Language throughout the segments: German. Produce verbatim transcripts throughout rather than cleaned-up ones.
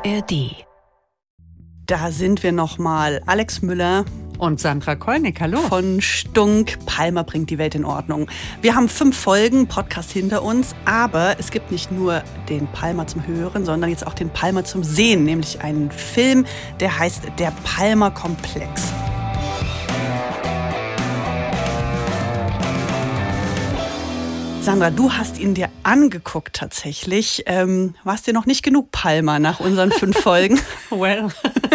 R D. Da sind wir nochmal. Alex Müller und Sandra Kollnick, hallo. Von Stunk. Palmer bringt die Welt in Ordnung. Wir haben fünf Folgen Podcast hinter uns, aber es gibt nicht nur den Palmer zum Hören, sondern jetzt auch den Palmer zum Sehen, nämlich einen Film, der heißt Der Palmer Komplex. Sandra, du hast ihn dir angeguckt tatsächlich. Ähm, war es dir noch nicht genug Palmer nach unseren fünf Folgen? Well.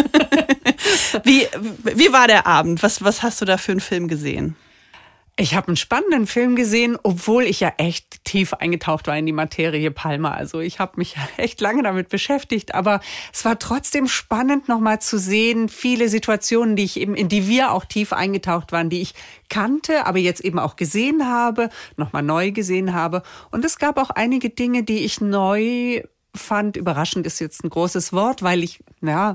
wie, wie war der Abend? Was, was hast du da für einen Film gesehen? Ich habe einen spannenden Film gesehen, obwohl ich ja echt tief eingetaucht war in die Materie Palmer. Also ich habe mich echt lange damit beschäftigt, aber es war trotzdem spannend, nochmal zu sehen, viele Situationen, die ich eben, in die wir auch tief eingetaucht waren, die ich kannte, aber jetzt eben auch gesehen habe, nochmal neu gesehen habe. Und es gab auch einige Dinge, die ich neu fand. Überraschend ist jetzt ein großes Wort, weil ich, ja,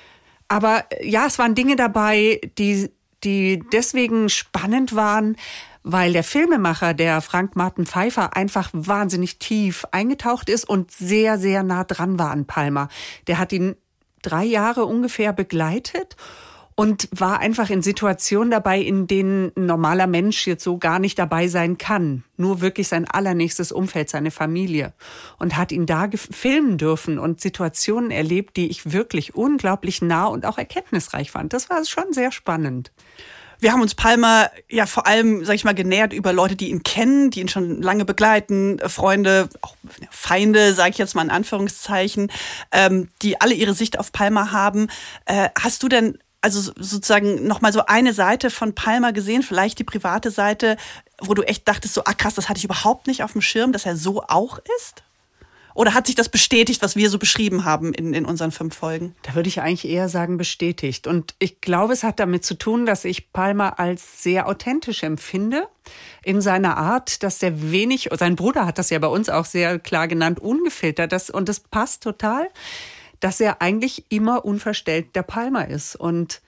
aber ja, es waren Dinge dabei, die die deswegen spannend waren, weil der Filmemacher, der Frank Martin Pfeiffer, einfach wahnsinnig tief eingetaucht ist und sehr, sehr nah dran war an Palmer. Der hat ihn drei Jahre ungefähr begleitet und war einfach in Situationen dabei, in denen ein normaler Mensch jetzt so gar nicht dabei sein kann. Nur wirklich sein allernächstes Umfeld, seine Familie. Und hat ihn da filmen dürfen und Situationen erlebt, die ich wirklich unglaublich nah und auch erkenntnisreich fand. Das war schon sehr spannend. Wir haben uns Palmer ja vor allem, sag ich mal, genähert über Leute, die ihn kennen, die ihn schon lange begleiten, Freunde, auch Feinde, sage ich jetzt mal in Anführungszeichen, ähm, die alle ihre Sicht auf Palmer haben. Äh, hast du denn also sozusagen nochmal so eine Seite von Palmer gesehen, vielleicht die private Seite, wo du echt dachtest, so, ah krass, das hatte ich überhaupt nicht auf dem Schirm, dass er so auch ist? Oder hat sich das bestätigt, was wir so beschrieben haben in, in unseren fünf Folgen? Da würde ich eigentlich eher sagen bestätigt. Und ich glaube, es hat damit zu tun, dass ich Palmer als sehr authentisch empfinde in seiner Art, dass der wenig, sein Bruder hat das ja bei uns auch sehr klar genannt, ungefiltert, das, und das passt total, dass er eigentlich immer unverstellt der Palmer ist. Und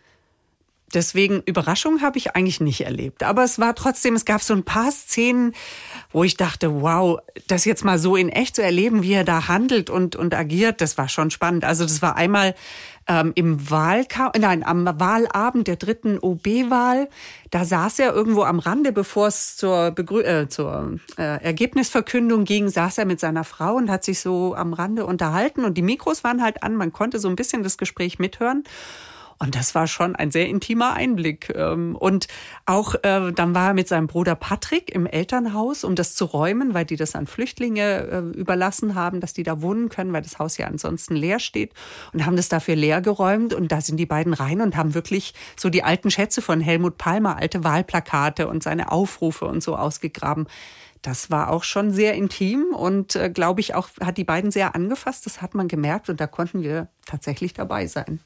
deswegen Überraschung habe ich eigentlich nicht erlebt. Aber es war trotzdem, es gab so ein paar Szenen, wo ich dachte, wow, das jetzt mal so in echt zu erleben, wie er da handelt und, und agiert, das war schon spannend. Also das war einmal ähm, im Wahlkampf, nein, am Wahlabend der dritten O B-Wahl. Da saß er irgendwo am Rande, bevor es zur, Begrü- äh, zur äh, Ergebnisverkündung ging, saß er mit seiner Frau und hat sich so am Rande unterhalten. Und die Mikros waren halt an, man konnte so ein bisschen das Gespräch mithören. Und das war schon ein sehr intimer Einblick. Und auch äh, dann war er mit seinem Bruder Patrick im Elternhaus, um das zu räumen, weil die das an Flüchtlinge äh, überlassen haben, dass die da wohnen können, weil das Haus ja ansonsten leer steht. Und haben das dafür leer geräumt. Und da sind die beiden rein und haben wirklich so die alten Schätze von Helmut Palmer, alte Wahlplakate und seine Aufrufe und so ausgegraben. Das war auch schon sehr intim und, äh, glaube ich, auch hat die beiden sehr angefasst. Das hat man gemerkt und da konnten wir tatsächlich dabei sein.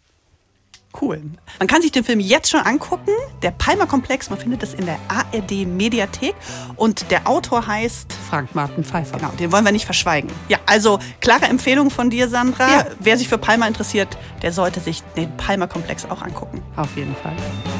Cool. Man kann sich den Film jetzt schon angucken. Der Palmer Komplex, man findet es in der A R D-Mediathek. Und der Autor heißt Frank Martin Pfeiffer. Genau, den wollen wir nicht verschweigen. Ja, also klare Empfehlung von dir, Sandra. Ja. Wer sich für Palmer interessiert, der sollte sich den Palmer Komplex auch angucken. Auf jeden Fall.